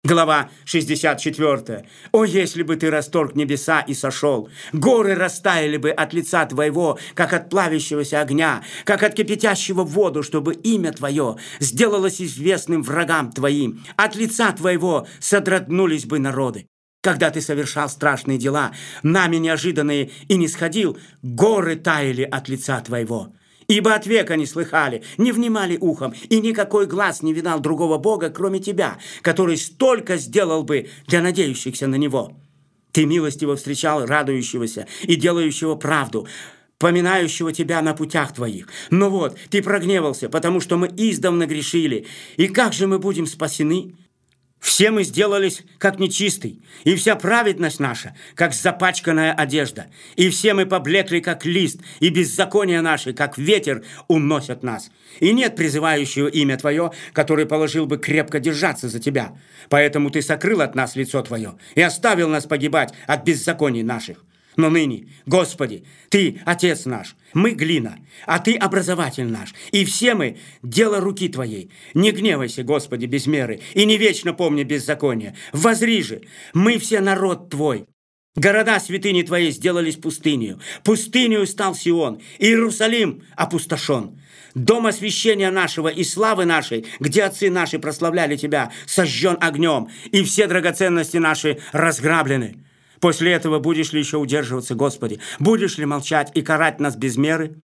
Глава 64. «О, если бы ты расторг небеса и сошел! Горы растаяли бы от лица твоего, как от плавящегося огня, как от кипятящего в воду, чтобы имя твое сделалось известным врагам твоим. От лица твоего содрогнулись бы народы. Когда ты совершал страшные дела, нами неожиданные, и не сходил, горы таяли от лица твоего». Ибо от века не слыхали, не внимали ухом, и никакой глаз не видал другого Бога, кроме тебя, который столько сделал бы для надеющихся на Него. Ты милостиво встречал радующегося и делающего правду, поминающего тебя на путях твоих. Но вот, ты прогневался, потому что мы издавна грешили. И как же мы будем спасены? Все мы сделались, как нечистый, и вся праведность наша, как запачканная одежда. И все мы поблекли, как лист, и беззакония наши, как ветер, уносят нас. И нет призывающего имя Твое, который положил бы крепко держаться за Тебя. Поэтому Ты сокрыл от нас лицо Твое и оставил нас погибать от беззаконий наших. Но ныне, Господи, Ты Отец наш, мы глина, а Ты образователь наш, и все мы дело руки Твоей. Не гневайся, Господи, без меры, и не вечно помни беззаконие. Возри же, мы все народ Твой. Города святыни Твоей сделались пустынью, пустынью стал Сион, и Иерусалим опустошен. Дом освящения нашего и славы нашей, где отцы наши прославляли Тебя, сожжен огнем, и все драгоценности наши разграблены. После этого будешь ли еще удерживаться, Господи? Будешь ли молчать и карать нас без меры?